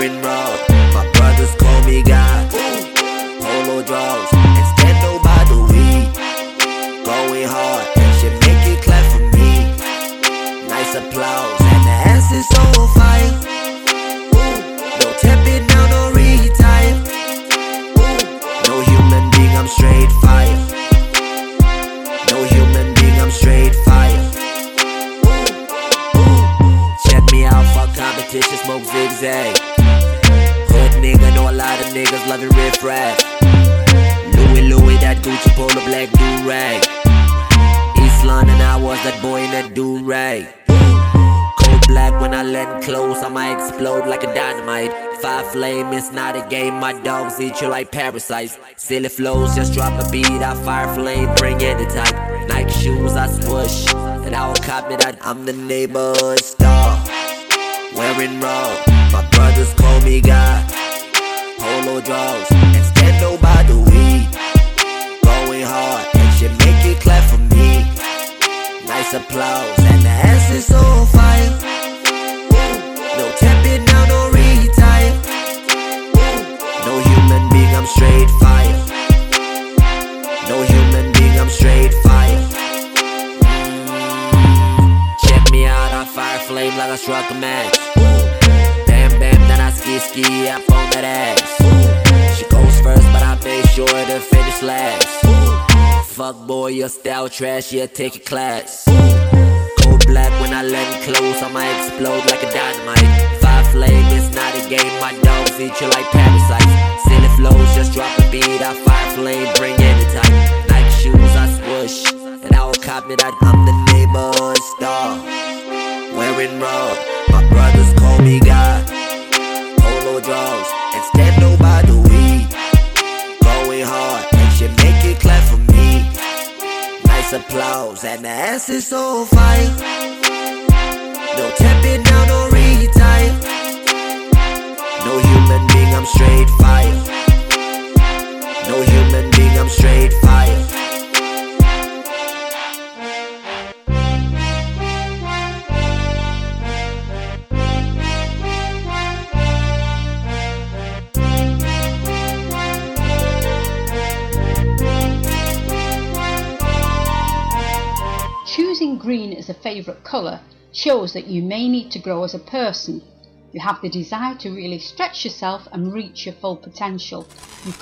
wearing raw. My brothers call me God. Polo draws and stand over by the weed. Going hard and should make it clap for me. Nice applause and the ass is on fire. No tapping down, no retire. No human being, I'm straight fire. No human being, I'm straight fire. Check me out, fuck competition, smoke zigzag. Hood nigga, know a lot of niggas loving riff raff. Louis, that Gucci polo black do-rag. East London, I was that boy in that do-rag. Cold black when I let close, I might explode like a dynamite. Fire flame, it's not a game, my dogs eat you like parasites. Silly flows, just drop a beat, I fire flame, bring any type. Nike shoes, I swoosh, and I will copy that. I'm the neighborhood star, wearing raw. My brothers call me God. Polo draws and stand over by the weed. Going hard and should make it clap for me. Nice applause and the ass is on fire. No tapping down, no retire. No human being, I'm straight fire. No human being, I'm straight fire. Check me out, I fire flame like I struck a match. Bam bam, then I ski up on that ass. She goes first, but I made sure to finish last. Fuck boy, your style trash, yeah, take a class. Cold black when I let it close, I might explode like a dynamite. Fire flame, it's not a game, my dogs eat you like parasites. Silly flows, just drop a beat, I fire flame, bring any type. Nike shoes, I swoosh, and I will copy that. I'm the neighborhood star, wearing raw. My brothers call me God. Polo draws and stand over by the weed. Going hard and should make it clap for me. Nice applause and the ass is on fire. No tapping down, no retire. No human being, I'm straight fire. No human being, I'm straight fire. Choosing green as a favourite colour shows that you may need to grow as a person. You have the desire to really stretch yourself and reach your full potential. You